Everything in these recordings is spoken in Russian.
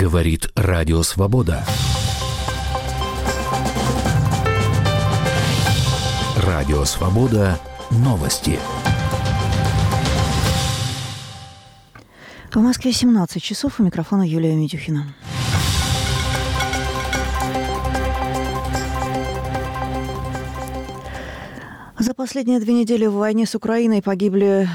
Говорит Радио Свобода. Радио Свобода. Новости. В Москве 17 часов. У микрофона Юлия Митюхина. За последние 2 недели в войне с Украиной погибли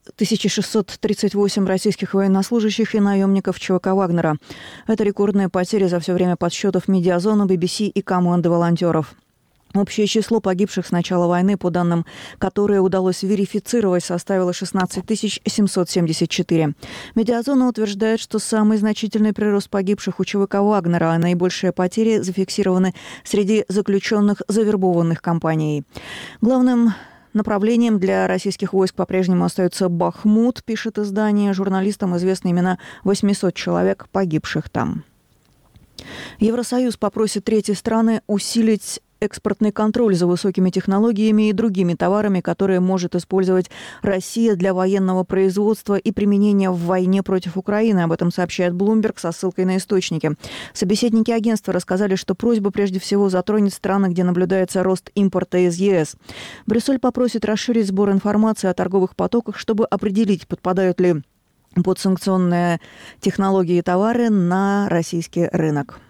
1638 российских военнослужащих и наемников ЧВК «Вагнера». Это рекордные потери за все время подсчетов «Медиазона», BBC и команды волонтеров. Общее число погибших с начала войны, по данным, которые удалось верифицировать, составило 16 774. «Медиазона» утверждает, что самый значительный прирост погибших у ЧВК «Вагнера», а наибольшие потери зафиксированы среди заключенных, завербованных компанией. Главным направлением для российских войск по-прежнему остается Бахмут, пишет издание. Журналистам известны имена 800 человек, погибших там. Евросоюз попросит третьи страны усилить экспортный контроль за высокими технологиями и другими товарами, которые может использовать Россия для военного производства и применения в войне против Украины. Об этом сообщает Bloomberg со ссылкой на источники. Собеседники агентства рассказали, что просьба прежде всего затронет страны, где наблюдается рост импорта из ЕС. Брюссель попросит расширить сбор информации о торговых потоках, чтобы определить, подпадают ли под санкционные технологии и товары на российский рынок.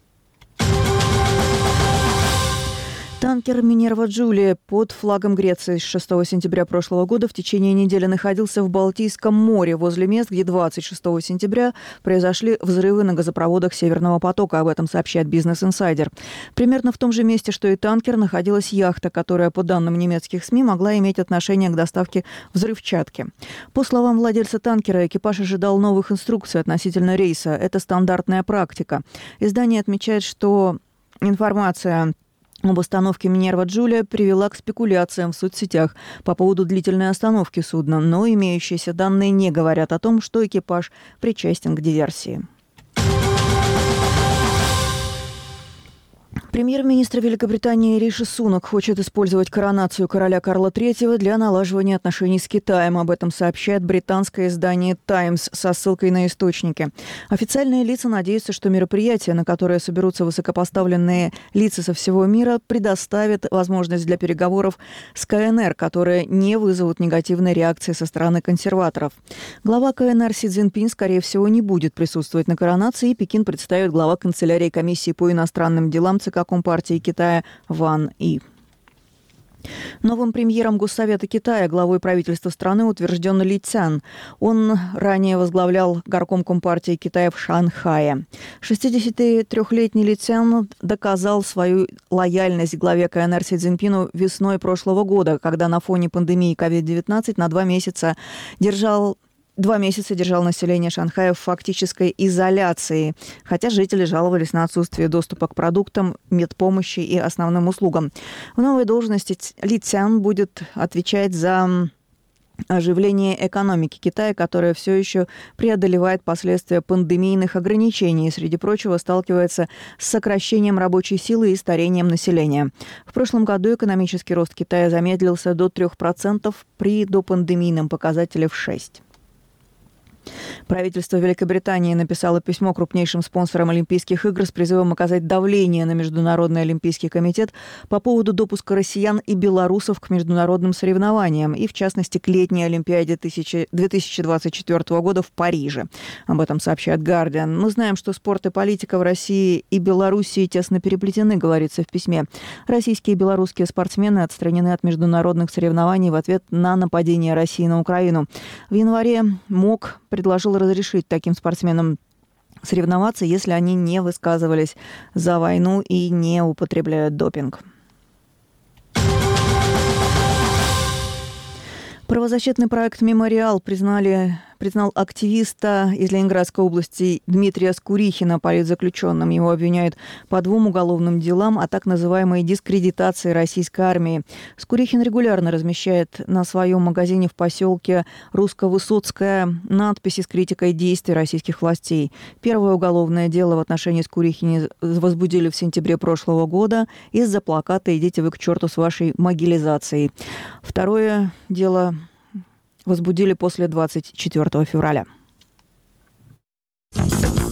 Танкер «Минерва Джулия» под флагом Греции с 6 сентября прошлого года в течение недели находился в Балтийском море, возле мест, где 26 сентября произошли взрывы на газопроводах Северного потока. Об этом сообщает «Бизнес Инсайдер». Примерно в том же месте, что и танкер, находилась яхта, которая, по данным немецких СМИ, могла иметь отношение к доставке взрывчатки. По словам владельца танкера, экипаж ожидал новых инструкций относительно рейса. Это стандартная практика. Издание отмечает, что информация об остановке «Минерва Джулия» привела к спекуляциям в соцсетях по поводу длительной остановки судна, но имеющиеся данные не говорят о том, что экипаж причастен к диверсии. Премьер-министр Великобритании Риши Сунак хочет использовать коронацию короля Карла III для налаживания отношений с Китаем. Об этом сообщает британское издание «Таймс» со ссылкой на источники. Официальные лица надеются, что мероприятие, на которое соберутся высокопоставленные лица со всего мира, предоставит возможность для переговоров с КНР, которые не вызовут негативной реакции со стороны консерваторов. Глава КНР Си Цзиньпин, скорее всего, не будет присутствовать на коронации, и Пекин представит глава канцелярии комиссии по иностранным делам ЦК Компартии Китая Ван И. Новым премьером Госсовета Китая, главой правительства страны, утвержден Ли Цян. Он ранее возглавлял горком Компартии Китая в Шанхае. 63-летний Ли Цян доказал свою лояльность главе КНР Си Цзиньпину весной прошлого года, когда на фоне пандемии COVID-19 на 2 месяца держал население Шанхая в фактической изоляции, хотя жители жаловались на отсутствие доступа к продуктам, медпомощи и основным услугам. В новой должности Ли Цян будет отвечать за оживление экономики Китая, которая все еще преодолевает последствия пандемийных ограничений и, среди прочего, сталкивается с сокращением рабочей силы и старением населения. В прошлом году экономический рост Китая замедлился до 3% при допандемийном показателе в 6%. Правительство Великобритании написало письмо крупнейшим спонсорам Олимпийских игр с призывом оказать давление на Международный олимпийский комитет по поводу допуска россиян и белорусов к международным соревнованиям и, в частности, к летней Олимпиаде 2024 года в Париже. Об этом сообщает «Гардиан». «Мы знаем, что спорт и политика в России и Белоруссии тесно переплетены», говорится в письме. Российские и белорусские спортсмены отстранены от международных соревнований в ответ на нападение России на Украину. В январе МОК предложил разрешить таким спортсменам соревноваться, если они не высказывались за войну и не употребляют допинг. Правозащитный проект «Мемориал» признал активиста из Ленинградской области Дмитрия Скурихина политзаключенным. Его обвиняют по 2 уголовным делам о так называемой дискредитации российской армии. Скурихин регулярно размещает на своем магазине в поселке Русско-Высоцкая надписи с критикой действий российских властей. Первое уголовное дело в отношении Скурихина возбудили в сентябре прошлого года из-за плаката «Идите вы к черту с вашей могилизацией». Второе дело возбудили после 24 февраля.